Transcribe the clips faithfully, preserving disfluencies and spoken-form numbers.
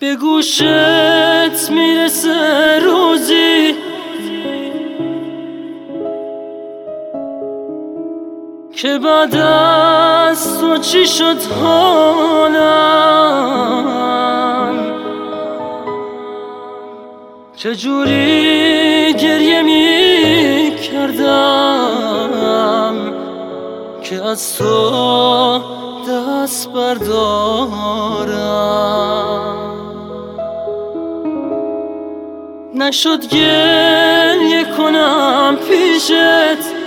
به گوشت میرسه روزی که بعد از تو چی شد حالم، چجوری گریه می کردم که از تو دست بردارم. نشد گریه کنم پیشت،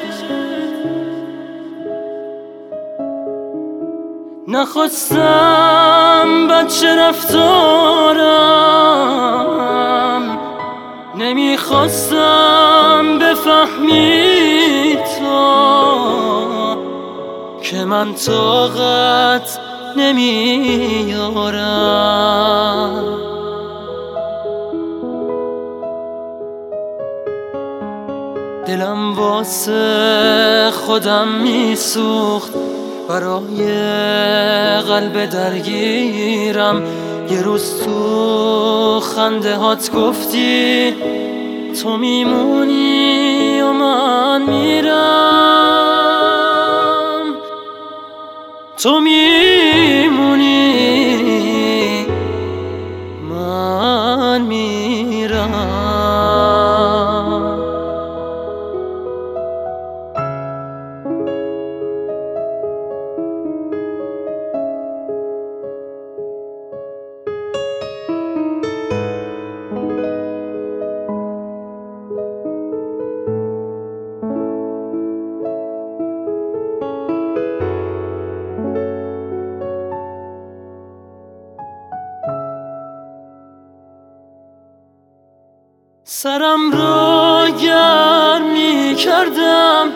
نخواستم بچه رفتارم، نمیخواستم بفهمی تو که من طاقت نمیارم. دلم واسه خودم میسوخت، برای قلب درگیرم. یه روز تو خنده هات گفتی تو میمونی و من میرم، تو میمونی من میرم. سرم رو گرم می کردم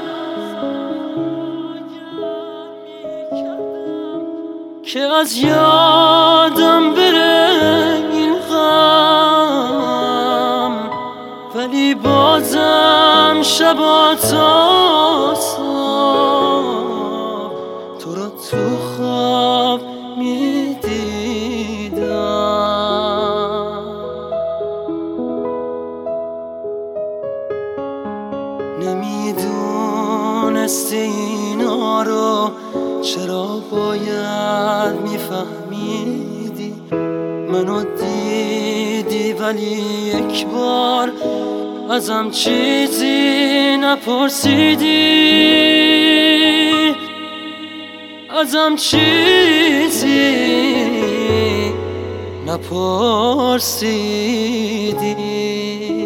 که از یادم بره این غم، ولی بازم شبا تا صبح تو رو تو خواب می دیدم. نمیدونستی اینا رو چرا باید میفهمیدی، منو دیدی ولی یک بار ازم چیزی نپرسیدی، ازم چیزی نپرسیدی.